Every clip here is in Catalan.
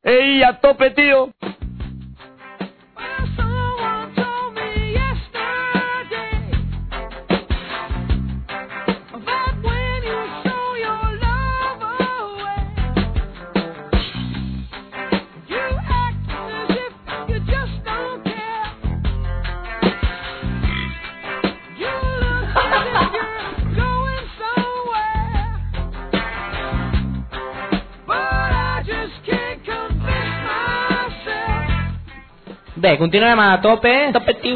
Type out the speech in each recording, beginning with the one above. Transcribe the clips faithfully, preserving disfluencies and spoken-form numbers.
¡Ey, a tope, tío! Bé, continuem a tope. Tope, tio.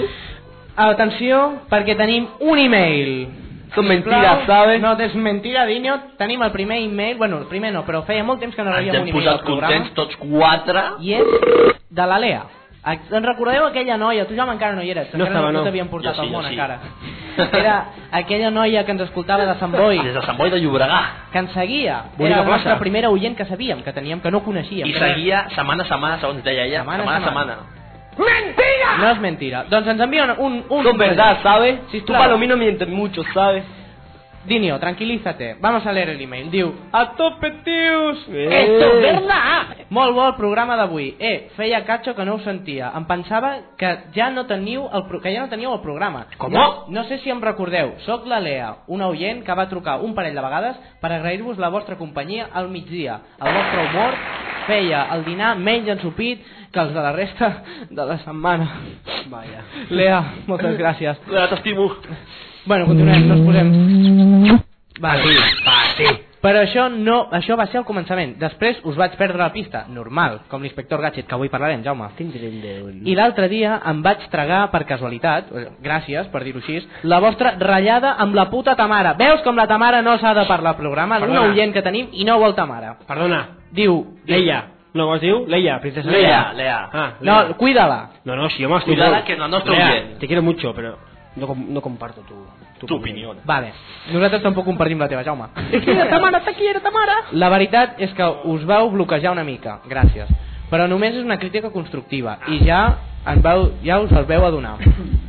Atenció, perquè tenim un e-mail. Són mentiras, ¿sabes? No, és mentira, Dinyo. Tenim el primer e-mail, bueno, el primer no, però feia molt temps que no rebíem un e-mail al programa. Ens hem posat contents tots quatre. I és de la Lea. En recordeu aquella noia? Tu, Jaume, encara no hi eres. No estava, no. No t'havien portat Jo sí, al món, jo sí. encara. Era aquella noia que ens escoltava de Sant Boi. Des de Sant Boi de Llobregat. Que ens seguia. Bonica Era la plaça. nostra primera oient que sabíem, que teníem, que no coneixíem. I seguia setmana a setmana, segons deia ella. Setmana a Setmana a setmana. setmana. ¡Mentira! No es mentira. Doncs ens envien un... un Son verdad, ¿sabes? Sí, Tú claro. para mí no mientes mucho, ¿sabes? Dinio, tranquilízate. Vamos a leer el email. Diu... A tope, tios! Eh. Esto es verdad! Molt bo el programa d'avui. Eh, feia catxo que no ho sentia. Em pensava que ja no teniu el, pro... que ja no teníeu el programa. Com? No, no sé si em recordeu. Soc la Lea, una oient que va trucar un parell de vegades per agrair-vos la vostra companyia al migdia. El vostre humor feia el dinar menys ensupit que els de la resta de la setmana. Vaja. Lea, moltes gràcies. Lea, t'estimo. Bueno, continuem, no ens posem... Vale. Va, sí. Però això no, això va ser el començament. Després us vaig perdre la pista, normal, com l'inspector Gadget, que avui parlarem, Jaume. I l'altre dia em vaig tragar per casualitat, gràcies per dir-ho així, la vostra ratllada amb la puta Tamara. Veus com la Tamara no s'ha de parlar al programa? Una oient que tenim i no vol Tamara. Perdona. Diu... Leia. No, com es diu? Leia, princesa Lea, Leia. Lea. Ah, Leia. No, cuídala. No, no, si yo más Cuidada que la nostra Lea, oient. te quiero mucho, pero no, com- no comparto tu, tu, Tu opinión. Vale, nosaltres tampoc compartim la teva, Jaume. Te quiero, Tamara, te quiero, Tamara. La veritat és que us vau bloquejar una mica, gràcies. Però només és una crítica constructiva i ja, en vau, ja us el veu adonar.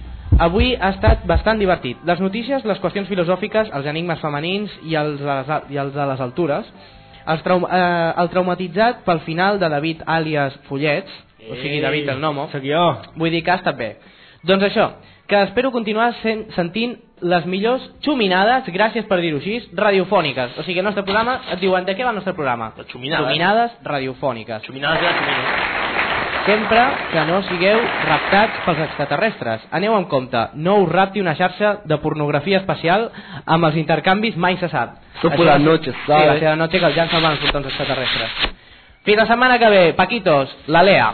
Avui ha estat bastant divertit. Les notícies, les qüestions filosòfiques, els enigmes femenins i els, de les, i els de les altures, els traum, eh, el traumatitzat pel final de David alias Follets, o sigui David el Nomo, Soc jo. vull dir que ha estat bé. Doncs això, que espero continuar sent, sentint les millors xuminades, gràcies per dir-ho així, radiofòniques. O sigui, el nostre programa, et diuen, de què va el nostre programa? Les xuminades. Xuminades radiofòniques. Xuminades de la xumina. Sempre que no sigueu raptats pels extraterrestres. Aneu amb compte, no us rapti una xarxa de pornografia espacial amb els intercanvis mai se sap. Eso por Això la va ser- noche, Sí, ¿sabes? va ser la noche que els llançen van portar uns extraterrestres. Fins la setmana que ve, Paquitos, la Lea.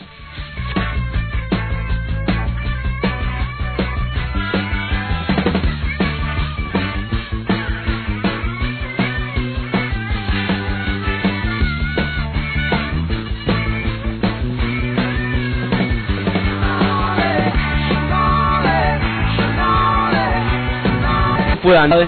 Puedan, ¿sabes?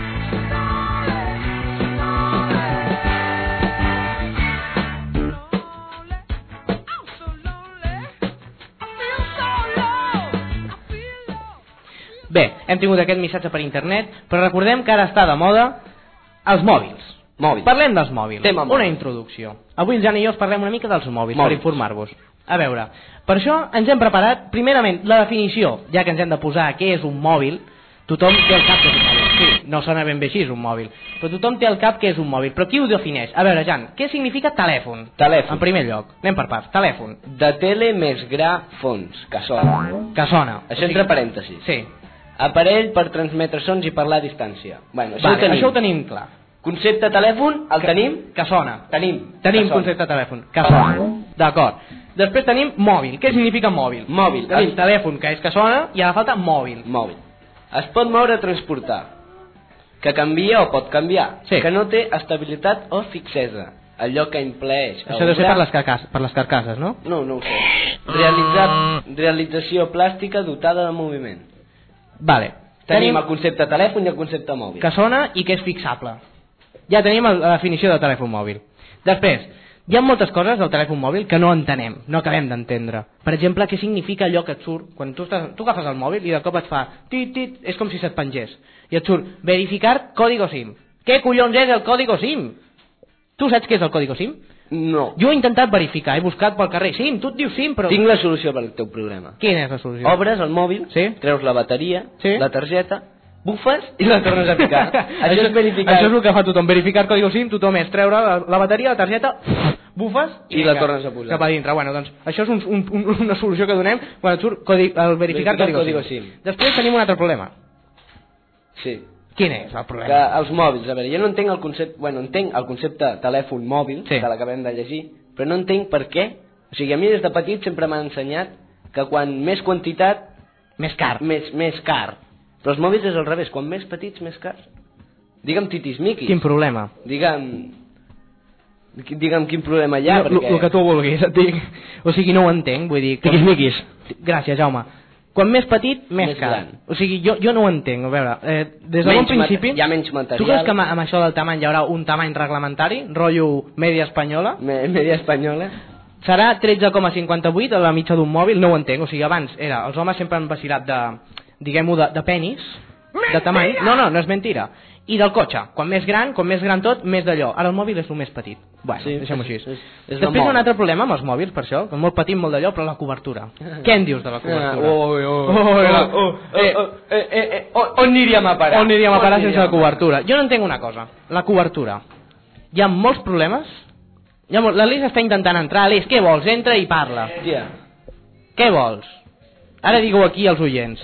Bé, hem tingut aquest missatge per internet, però recordem que ara està de moda els mòbils. Mòbil. Parlem dels mòbils. Tema mòbil. Una introducció. Avui el Jan i jo us parlem una mica dels mòbils, Mòbils. per informar-vos. A veure, per això ens hem preparat, primerament, la definició, ja que ens hem de posar què és un mòbil. Tothom té el cap que és un mòbil. Sí, no sona ben bé així, és un mòbil. Però tothom té el cap que és un mòbil. Però qui ho defineix? A veure, Jan, què significa telèfon? Telèfon. En primer lloc, anem per parts. Telèfon. De tele més gra fons, que sona. Que sona. Això entre parèntesis. Sí. Aparell per transmetre sons i parlar a distància. Bueno, això, Vale, ho tenim. això ho tenim clar. Concepte telèfon, el tenim? Que sona. Tenim. Tenim Que sona. concepte de telèfon. Que sona. D'acord. Després tenim mòbil. Què significa mòbil? Mòbil. Tenim Es- telèfon, que és que sona, i ara falta mòbil. Mòbil. Es pot moure o transportar. Que canvia o pot canviar. Sí. Que no té estabilitat o fixesa. Allò que impleeix. Això deu ser per les, carcasses, per les carcasses, no? No, no ho sé. Realitzar... Realització plàstica dotada de moviment. Vale. Tenim el concepte telèfon i el concepte mòbil. que sona i que és fixable. Ja tenim el- la definició de telèfon mòbil. Després, hi ha moltes coses del telèfon mòbil que no entenem, no acabem d'entendre. Per exemple, què significa allò que et surt quan tu, estàs, tu agafes el mòbil i de cop et fa tit, tit, és com si se't pengés. I et surt verificar código SIM. Què collons és el código SIM? Tu saps què és el código SIM? No. Jo he intentat verificar, he buscat pel carrer. Sí, tu et dius sim, però... Tinc la solució per al teu problema. Quina és la solució? Obres el mòbil, Sí. treus la bateria, Sí. la targeta, bufes i la tornes a picar. Això és verificar. Això és el que fa tothom, verificar el codi SIM, tothom és treure la, la bateria, la targeta, bufes I la tornes a posar. cap a dintre. Bueno, doncs això és un, un, un, una solució que donem quan et surt codi, el verificar, Verificar el codi, código SIM. SIM. Després tenim un altre problema. Sí. Quin és el Que problema? els mòbils, a veure, jo no entenc el concepte, bueno, entenc el concepte telèfon mòbil, Sí. que l'acabem de llegir, però no entenc per què. O sigui, a mi des de petit sempre m'han ensenyat que quan més quantitat, Més car. més, més car. Però els mòbils és al revés, quan més petits, més cars. Digue'm titismiquis. Quin problema? Digue'm... Digue'm quin problema hi ha, El perquè... que tu vulguis, et dic. O sigui, no ho entenc, vull dir... quan- Tiquismiquis. Gràcies, Jaume. Quan més petit, més, Més car. gran. O sigui, jo, jo no ho entenc. A veure, eh, des de Menys bon principi... mate- hi ha menys material. Tu creus que amb, amb això del tamany hi haurà un tamany reglamentari? Rotllo media espanyola? Me, media espanyola. Serà tretze coma cinquanta-vuit a la mitja d'un mòbil? No ho entenc. O sigui, abans era... Els homes sempre han vacilat de... Diguem-ho, de, de penis. De tamany. No, no, no és mentira. I del cotxe. Quan més gran, com més gran tot, més d'allò. Ara el mòbil és el més petit. Bueno, Sí, deixem-ho així. és- és- és Després hi ha la un moda. altre problema amb els mòbils, per això, que molt petit, molt d'allò, però la cobertura. Què en dius de la cobertura? Ah, oi, oi, Oh, oi, la- oh, eh, oh, eh, eh, eh, on on aniríem a parar? On aniríem a parar sense aniríem la a parar? cobertura? Jo no entenc una cosa. La cobertura. Hi ha molts problemes. Hi ha molt... L'Alice està intentant entrar. Alice, què vols? Entra i parla. Tia, Què vols? Ara digueu aquí als oients.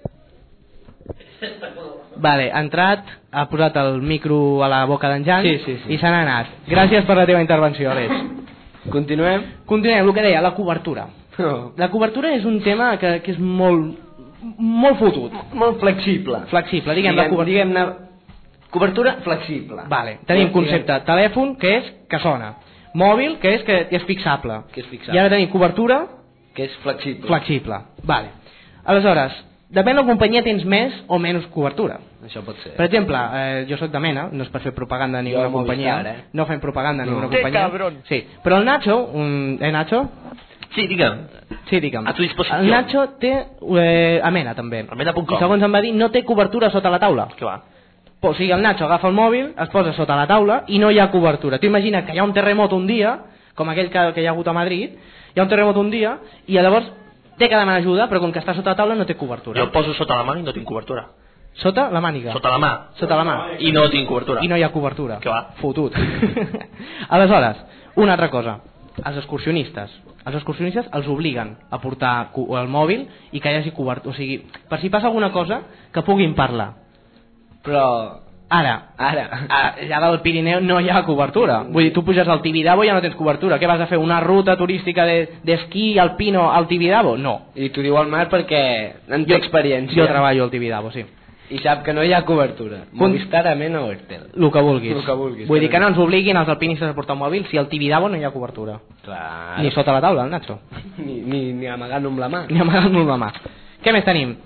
Vale, ha entrat, ha posat el micro a la boca d'en Jan Sí, sí, sí. i se n'ha anat. Gràcies per la teva intervenció, Alice. continuem? Continuem, el que deia, la cobertura. No. La cobertura és un tema que, que és molt, molt fotut. Molt flexible. Flexible, diguem, la cobertura. Diguem-ne, cobertura flexible. Vale, tenim Diguem- concepte telèfon, que és que sona. Mòbil, que és que és fixable. Que és fixable. I ara tenim cobertura Que és flexible. flexible. Vale. Aleshores, depèn de la companyia tens més o menys cobertura. Això pot ser. Per exemple, eh, jo soc de Mena, no és per fer propaganda a ninguna Jo companyia, Movistar, eh? no fem propaganda a No. ninguna Que companyia. cabrón. Sí, però el Nacho, un... eh Nacho? Sí, digue'm. Sí, digue'm. A tu disposició. El Nacho té eh, a Mena també. A mena punt com. I segons em va dir, no té cobertura sota la taula. Què va? O sigui, el Nacho agafa el mòbil, es posa sota la taula i no hi ha cobertura. Tu imagina que hi ha un terremot un dia, com aquell que, que hi ha hagut a Madrid, hi ha un terremot un dia i llavors té que demanar ajuda, però com que està sota la taula no té cobertura. Jo el poso sota la mà i no tinc cobertura. Sota la màniga. Sota la mà. Sota la mà. I no tinc cobertura. I no hi ha cobertura. Què va? Fotut. Aleshores, una altra cosa. Els excursionistes. Els excursionistes els obliguen a portar cu- el mòbil i que hi hagi cobertura. O sigui, per si passa alguna cosa, que puguin parlar. Però... Ara, Ara... a- allà del Pirineu no hi ha cobertura. Vull dir, tu puges al Tibidabo i ja no tens cobertura. Què vas a fer? Una ruta turística de- d'esquí de, alpino al Tibidabo? No. I t'ho diu el Marc perquè en té experiència. Jo treballo al Tibidabo, sí. I sap que no hi ha cobertura. Movistar, Amena o Airtel. El que vulguis. El que vulguis. Vull dir que no ens obliguin els alpinistes a portar un mòbil si al Tibidabo no hi ha cobertura. Clar. Ni sota la taula, el Nacho. Ni, ni, ni amagant-ho amb la mà. Ni amagant-lo amb la mà. Què més tenim?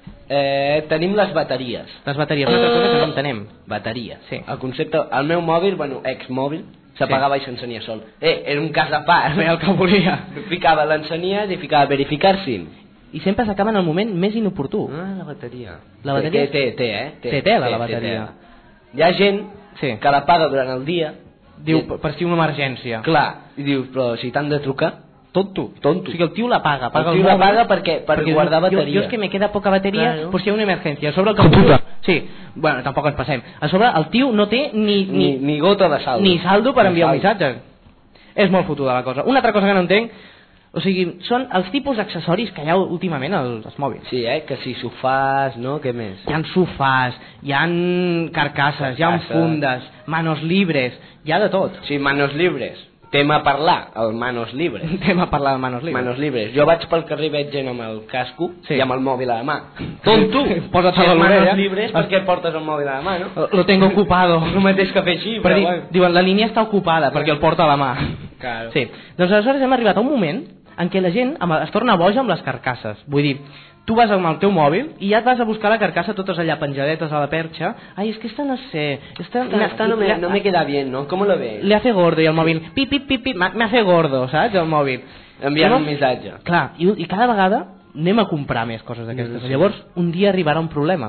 Eh, tenim les bateries. Les bateries. Una altra cosa que no entenem. Bateria. Sí. El concepte... El meu mòbil, bueno, ex-mòbil, s'apagava sí. i s'encenia sol. Eh, era un cas a part. Feia el que volia. Ficava l'encenies i ficava verificar SIM. I sempre s'acaba en el moment més inoportú. Ah, la bateria. La bateria- Té, té, té, eh? Té tela, la bateria. tela. Hi ha gent Sí. que l'apaga durant el dia. Diu, i- per, per si una emergència. Clar, i diu, però si t'han de trucar... Tonto. Tonto. O sigui, el tio la paga. paga El tio mòbil, l'apaga perquè- per perquè guardar jo, bateria. Jo és que me queda poca bateria Claro. per si hi ha una emergència. A sobre el computa. Sí, bueno, tampoc ens passem. A sobre el tio no té ni, Ni, ni, ni gota de saldo. ni saldo per Ni enviar un saldo. missatge. És molt fotuda la cosa. Una altra cosa que no entenc, o sigui, són els tipus d'accessoris que hi ha últimament als, als mòbils. Sí, eh? Que si sofàs, no? Què més? Hi ha sofàs, hi ha carcasses, hi ha Carcasses. fundes, manos libres, hi ha de tot. Sí, manos libres. Tema a parlar, el manos libres. Anem a parlar de manos libres. Manos libres. Jo vaig pel carrer i veig gent amb el casco Sí. i amb el mòbil a la mà. Tonto! Posa't Si a és l'orella. manos libres, per què portes el mòbil a la mà, no? Lo tengo ocupado. El mateix que fer així, Per però dir, bueno. diuen, la línia està ocupada perquè el porta a la mà. Claro. Sí. Doncs aleshores hem arribat a un moment en què la gent amb- es torna boja amb les carcasses. Vull dir, tu vas amb el teu mòbil i ja et vas a buscar la carcassa totes allà penjadetes a la perxa. Ai, es que esta no sé... Esta, Esta, esta no, me, no me queda bien, ¿no? ¿Cómo lo ves? Le hace gordo i el mòbil, pip, pip, pip, pip, me hace gordo, saps? El mòbil. Enviant Llavors, un missatge. Clar, i, i cada vegada anem a comprar més coses d'aquestes. Sí. Llavors, un dia arribarà un problema.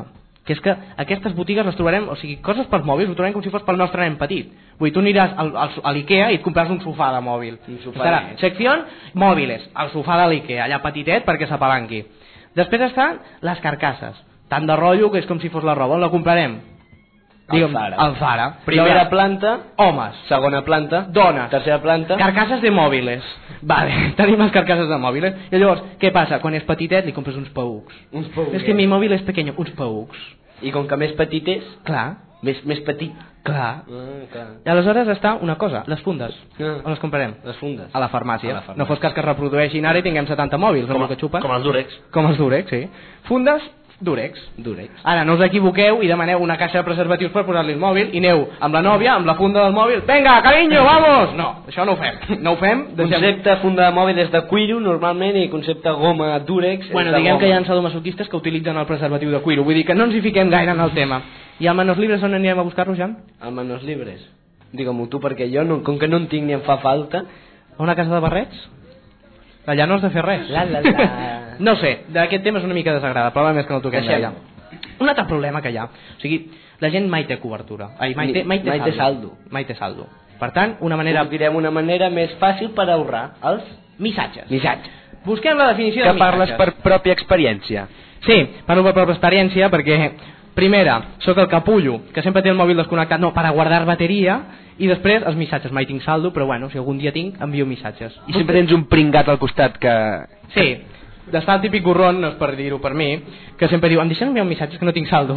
que és que aquestes botigues les trobarem, o sigui, coses pels mòbils ho trobarem com si fos pel nostre nen petit. Vull dir, tu aniràs al, al, a l'Ikea i et compraràs un sofà de mòbil. Estarà, secció mòbiles, el sofà de l'Ikea, allà petitet perquè s'apalanqui. Després estan les carcasses, tant de rotllo que és com si fos la roba. On la comprarem? Digue'm, Zara. al Zara. Primera planta, homes. Segona planta, dones. Tercera planta, carcasses de mòbiles. Vale, tenim les carcasses de mòbiles. I llavors, què passa? Quan és petitet li compres uns paucs. Uns paucs. És que mi mòbil és pequeño, uns paucs. I com que més petit és, clar, més, més petit. Clar. Ah, clar. I aleshores està una cosa, les fundes. Ah. On les comprarem? Les fundes. A la farmàcia. A la farmàcia. No fos cas que es reprodueixin ara i tinguem setanta mòbils, Com, amb el que xupen. com els Durex. Com els Durex, sí. Fundes, Durex. Durex. Ara, no us equivoqueu i demaneu una caixa de preservatius per posar-li el mòbil i aneu amb la nòvia, amb la funda del mòbil, venga, cariño, vamos! No, això no ho fem. No ho fem. Deixem... Concepte funda de mòbil és de cuiro, normalment, i concepte goma Durex Bueno, és de diguem goma. que hi ha sadomasoquistes que utilitzen el preservatiu de cuiro. Vull dir que no ens hi fiquem gaire en el tema. I al Manos Libres on anirem a buscar-lo, Jan? Al Manos Libres. Digue-m'ho tu, perquè jo, no, com que no en tinc ni em fa falta... A una casa de barrets? Allà no has de fer res. La, la, la. No sé, d'aquest tema és una mica desagradable, però més que no el toquem Deixem. d'allà. Un altre problema que hi ha, o sigui, la gent mai té cobertura, ai, mai, té, mai, té, Mai té saldo. saldo. Mai té saldo. Per tant, una manera... Ho direm una manera més fàcil per ahorrar els Missatges. missatges. Busquem la definició de Que parles missatges. per pròpia experiència. Sí, parlo per pròpia experiència perquè, primera, sóc el capullo, que sempre té el mòbil desconnectat, no, per a guardar bateria, i després els missatges, mai tinc saldo, però bueno, si algun dia tinc, envio missatges. I sempre tens un pringat al costat que... Sí, d'estar el típic gorron, no és per dir-ho per mi, que sempre diu, em deixen enviar un missatge que no tinc saldo.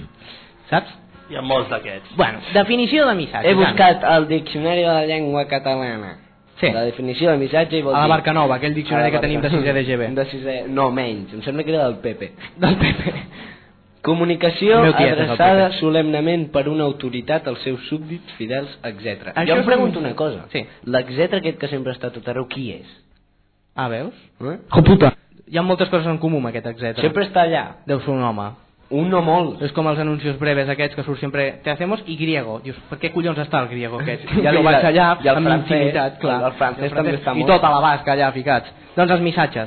Saps? Hi ha molts d'aquests. Bueno, definició de missatge. He buscat el diccionari de la llengua catalana. Sí. La definició de missatge i vol A la dir... Barca Nova, aquell diccionari A la que tenim de Barca- sisè de G B. De sisè... No, menys. Em sembla que era del Pepe. Del P P. Comunicació El meu tiet és el adreçada Pepe. solemnament per una autoritat als seus súbdits, fidels, etcètera. Això Jo em és pregunto un- una cosa. Sí. L'etcètera aquest que sempre està a tot arreu, qui és? Ah, veus? Eh? Jo puta. Hi ha moltes coses en comú amb aquest etcètera. Sempre està allà. Deu ser un home. Un no molt. És com els anuncis breves aquests que surt sempre te hacemos y griego. Dius, per què collons està el griego aquest? Ja I lo vaig el- allà i el amb francès, intimitat, clar. el francès I també està I molt. tota la basca allà ficats. Doncs els missatges.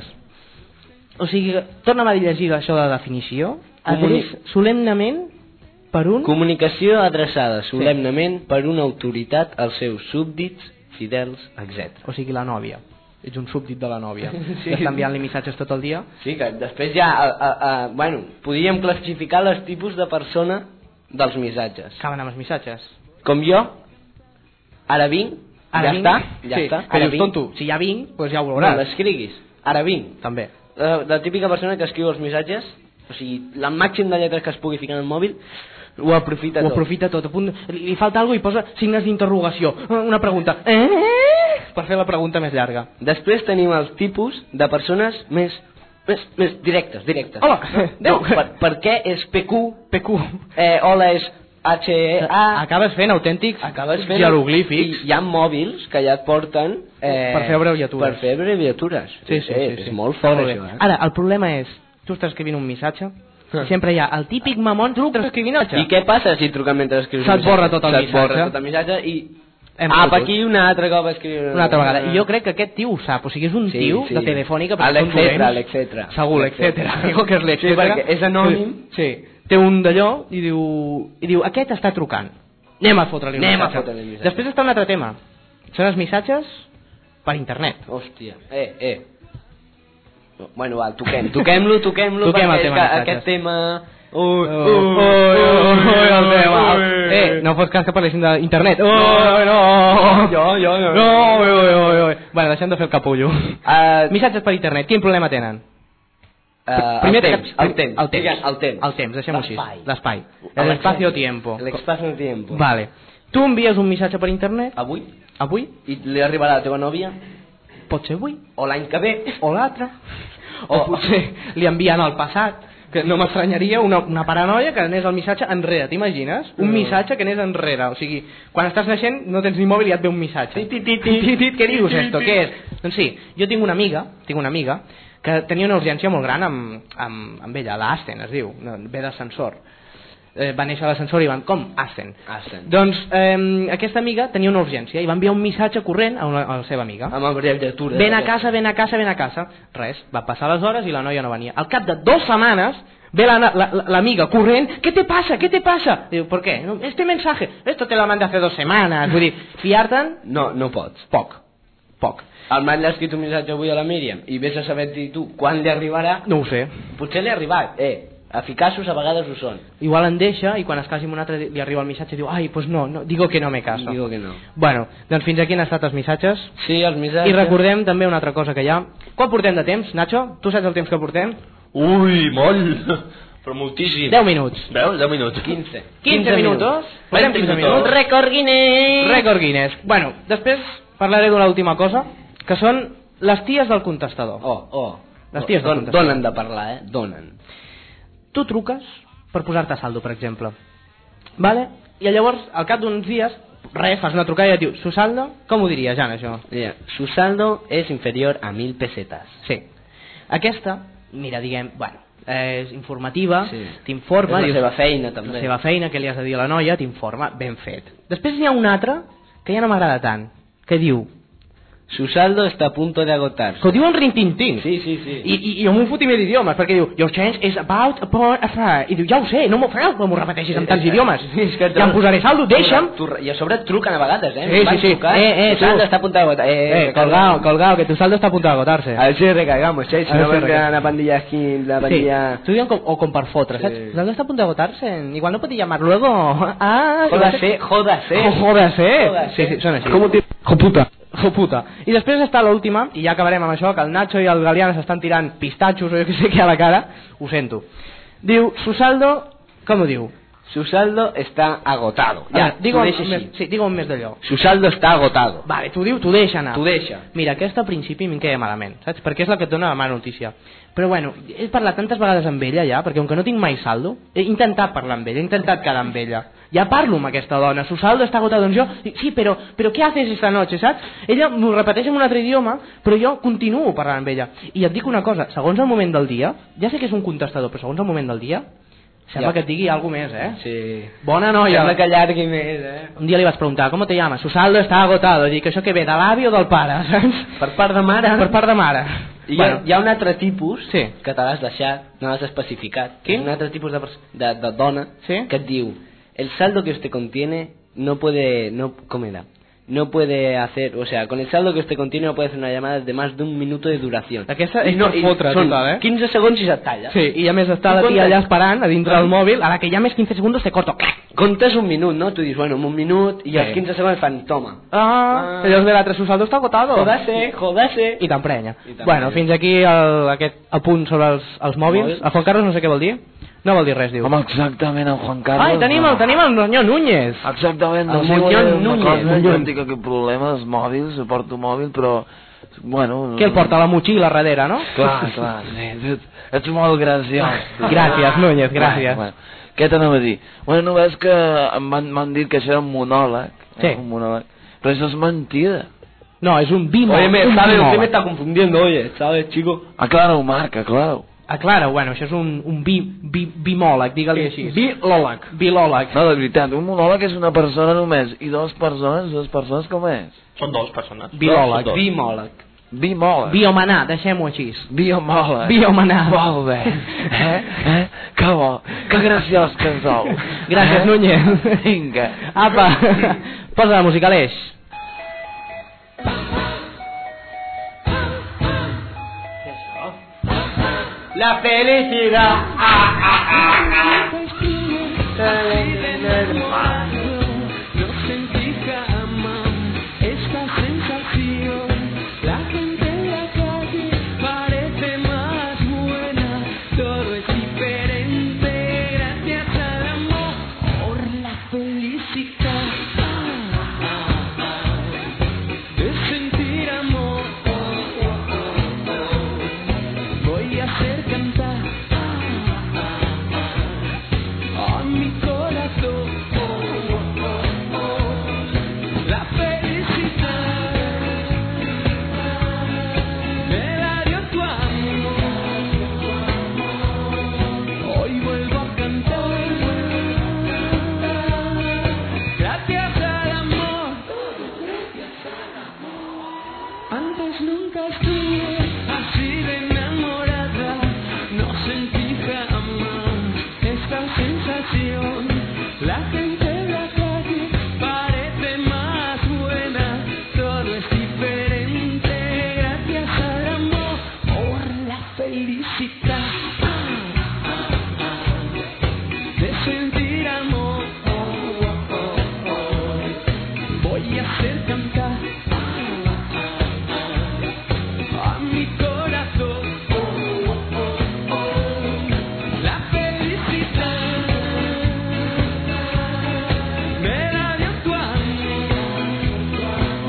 O sigui, torna'm a llegir això de definició. Comuni- Adreix solemnament per un... Comunicació adreçada solemnement per una autoritat als seus súbdits, fidels, etcètera. O sigui, la nòvia. Ets un súbdit de la nòvia. Sí. Sí. Està enviant-li missatges tot el dia. Sí, que després ja, a, a, a, bueno, podríem classificar els tipus de persona dels missatges. Acaben amb els missatges. Com jo, ara vinc, Ara ja vinc? està, ja sí. està. Que Ara dius, tonto, si ja vinc, doncs ja ho No, veuràs. l'escriguis, ara vinc. També. La, la típica persona que escriu els missatges, o sigui, la màxim de lletres que es pugui ficar en el mòbil, ho aprofita Ho tot. aprofita tot. A punt... li, li falta alguna cosa i posa signes d'interrogació. Una pregunta. Eh? Per fer la pregunta més llarga. Després tenim els tipus de persones més, més, més directes, directes. Hola, No, adéu. per, per què és P Q? P Q. Eh, hola és H E A. Acabes fent autèntics Acabes fent... jeroglífics. I hi ha mòbils que ja et porten... Eh, Per fer abreviatures. Per fer abreviatures. Sí, sí, sí, Eh, sí. És molt fort, Molt bé. això, eh? Ara, el problema és, tu estàs escrivint un missatge, i sempre hi ha el típic mamón truc escrivint I què passa si truquen mentre escrius un Se't borra missatge? tot el Se't missatge. borra tot el missatge i... Hem Apa, fotut. aquí un altre cop escriure... Una altra vegada. I jo crec que aquest tio ho sap, o sigui, és un Sí, tio sí. de Telefònica, A perquè són l'etcètera, dolents. l'etcètera. Segur, l'etcètera. Digo que és Sí, l'etcètera. perquè és anònim. Sí, té un d'allò i diu, i diu, aquest està trucant. Anem a fotre-li un Anem a missatge. fotre-li un missatge. Després està un altre tema. Són els missatges per internet. Hòstia, eh, eh. Bueno, va, toquem, toquem-lo, toquem-lo, Toquem el perquè és tema que missatges. aquest tema... Ui, Ui, ui, ui, el tema. Eh, no fos cas que parlessin d'internet. Ui, no. Jo, jo, jo. No, ui, ui, ui, ui. Bueno, deixem de fer el capullo. Uh, Missatges per internet, quin problema tenen? Uh, Primer el temps, que- el temps, el temps. Digue'm, el temps, El temps, deixem-ho així. L'espai. L'espai. El L'espacio-tiempo. L'espacio-tiempo. Vale. Tu envies un missatge per internet, Avui? avui, I li arribarà a la teva nòvia? pot ser avui, O l'any que ve? o l'altre, o, O- potser li envien al passat, que no m'estranyaria una, una paranoia que anés el missatge enrere, t'imagines? Un Mm. missatge que anés enrere, o sigui, quan estàs naixent no tens ni mòbil i ja et ve un missatge. Tit, tit, tit, tit. Tit, tit, què dius esto? Què és? Doncs sí, jo tinc una amiga, tinc una amiga que tenia una urgència molt gran amb, amb, amb ella, l'Asten es diu, no, ve d'ascensor. eh, va néixer a l'ascensor i van, com? Ascen. Ascen. Doncs eh, aquesta amiga tenia una urgència i va enviar un missatge corrent a, una, a la seva amiga. Amb abreviatura. Ven a casa, ven a casa, ven a casa. Res, va passar les hores i la noia no venia. Al cap de dues setmanes ve l'amiga la, la, corrent, ¿qué te pasa? ¿Qué te pasa? Diu, ¿por qué? No, este mensaje, esto te lo mandé hace dos semanas. Vull dir, fiar-te'n? No, no pots. Poc, poc. El Marc l'ha escrit un missatge avui a la Míriam i vés a saber tu quan li arribarà. No ho sé. Potser li ha arribat, eh. Eficaços a vegades ho són. Igual en deixa i quan es casi amb un altre li arriba el missatge i diu, ai, pues no, no, digo que no me caso. Digo que no. Bueno, doncs fins aquí han estat els missatges. Sí, els missatges. I recordem també una altra cosa que hi ha. Quan portem de temps, Nacho? Tu saps el temps que portem? Ui, molt. Però moltíssim. deu minuts. Veus? deu minuts. quinze. quinze minuts. Portem quinze minuts. minuts. Rècord Guinness. Rècord Guinness. Bueno, després parlaré d'una última cosa, que són les ties del contestador. Oh, oh. Les ties del Don, contestador. donen de parlar, eh? Donen. Tu truques per posar-te a saldo, per exemple. Vale? I llavors, al cap d'uns dies, res, fas una trucada i et diu, su saldo? Com ho diria, Jan, això? Mira, su saldo és inferior a mil pesetas. Sí. Aquesta, mira, diguem, bueno, és informativa, Sí. t'informa... És la dius, seva feina, també. La seva feina, que li has de dir a la noia, t'informa, ben fet. Després n'hi ha una altra que ja no m'agrada tant, que diu... Su saldo está a punto de agotarse. Que ho diu en rintintín. Sí, sí, sí. I, i, i jo m'ho fotimer d'idiomes, perquè diu, your change is about upon a fire. I diu, ja ho sé, no m'ho fareu, però m'ho repeteixis amb tants idiomes. Sí, és que ja em posaré saldo, deixa'm. Tu, I a sobre et truquen a vegades, eh? Sí, Van sí, sí. trucant, Eh, eh, su saldo tu. está a punto de agotarse. Eh, colgado, colgado, que tu saldo está a punto de agotarse. A ver si recargamos, eh? Si A ver no si vendrá recargamos. la pandilla aquí, la Sí, pandilla... tu diuen com, o com per fotre, Sí. saps? El saldo está a punto de agotarse. Igual no puede llamar luego. Ah, Jódase, jódase. Oh, jódase. Jódase. Sí, sí, són així. Com ho té? Joputa. Joputa. I després està l'última, i ja acabarem amb això, que el Nacho i el Galiano s'estan tirant pistatxos o jo que sé què a la cara. Ho sento. Diu, su saldo, com ho diu? Su saldo está agotado. Ja, digue-ho t'ho amb, deixa més, així. sí, digue-ho amb més d'allò. Su saldo está agotado. Vale, t'ho diu, t'ho deixa anar. T'ho deixa. Mira, aquesta al principi em queia malament, saps? Perquè és la que et dona la mala notícia. Però bueno, he parlat tantes vegades amb ella ja, perquè com que no tinc mai saldo, he intentat parlar amb ella, he intentat quedar amb ella. Ja parlo amb aquesta dona, su saldo està agotat, doncs jo, dic, sí, però, però què haces esta noche, saps? Ella m'ho repeteix en un altre idioma, però jo continuo parlant amb ella. I et dic una cosa, segons el moment del dia, ja sé que és un contestador, però segons el moment del dia, sembla Ja. que et digui alguna més, eh? Sí. Bona noia. Sembla que allargui més, eh? Un dia li vaig preguntar, ¿cómo te llamas? Su saldo está agotado. Dic, això què ve, de l'avi o del pare, saps? Per part de mare. Per part de mare. I hi, Bueno, ha, hi ha un altre tipus Sí. que te l'has deixat, no l'has especificat. Quin? Un altre tipus de, pers- de, de dona Sí. que et diu el saldo que usted contiene no puede, no, ¿cómo era? No puede hacer, o sea, con el saldo que usted contiene no puede hacer una llamada de más de un minuto de duración. Aquesta I és per fotre, són total, eh? quinze segons i se't talla. sí, i a més està la Tu tia comptes- allà esperant a dintre del mòbil, a la que ja més quinze segons te corto. Clac! Comptes un minut, no? Tu dius, bueno, un minut i Sí. els quinze segons fan, toma. Ah, Ah. i llavors ve l'altre, su saldo està agotado. Jodase, jodase. I t'emprenya. I t'emprenya. Bueno, fins aquí el, aquest apunt sobre els, els mòbils. Mòbils. El Juan Carlos no sé què vol dir. No vol dir res, diu. Home, exactament, el Juan Carlos. Ai, tenim el, tenim el senyor Núñez. Exactament, no El sé, Muñoz una Núñez. cosa, Muñoz. jo no tinc aquest problema dels mòbils, porto mòbil, però... Bueno... Que el porta la motxilla darrere, no? Clar, clar, sí, ets, ets molt graciós. Gràcies, Núñez, gràcies. Bueno, bueno. Què t'anava a dir? Bueno, no ves que em van, m'han dit que això era un monòleg, Sí. eh, un monòleg, però això és mentida. No, és un bimò. Oye, me, un ¿sabes? bimòleg. Usted me está confundiendo, oye, ¿sabes, chico? Aclara-ho, Marc, aclara-ho. Aclara, bueno, això és un, un bi, bi, bimòleg, digue-li així. Bilòleg. Bilòleg. No, de veritat, un monòleg és una persona només, i dues persones, dues persones com és? Són dos persones. Bilòleg. Són dos. Bimòleg. Bimòleg. Biomenà, deixem-ho així. Biomòleg. Biomenà. Molt bé. Eh? Eh? Que bo. Que graciós que ens sou. Gràcies, Núñez. Vinga. Apa, posa la música, Aleix. La felicidad. Ah, ah, ah, ah. No sentí jamás esta sensación. La gente en la calle parece más buena. Todo es diferente gracias al amor por la felicidad de sentir amor. Voy a hacer cantar Antes nunca estuve así de enamorada, no sentí jamás esta sensación. La gente de la calle parece más buena, todo es diferente gracias al amor, por la felicidad de sentir amor. Voy a hacer cantar a mi corazón la felicidad. Me la dio tu amor.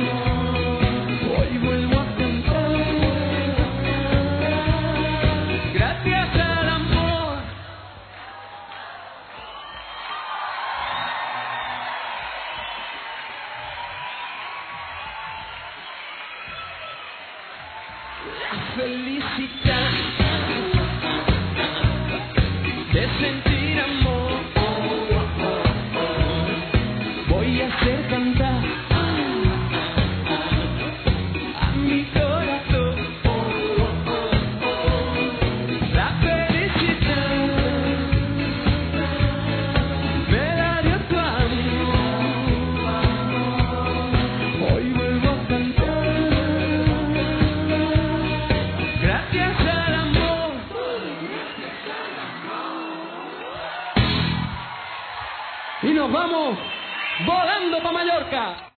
Hoy vuelvo a cantar gracias al amor. La felicidad de sentir amor. Voy a hacer cantar a mi corazón la felicidad. Me la dio tu amor. Hoy vuelvo a cantar gracias al amor. Y nos vamos volando para Mallorca.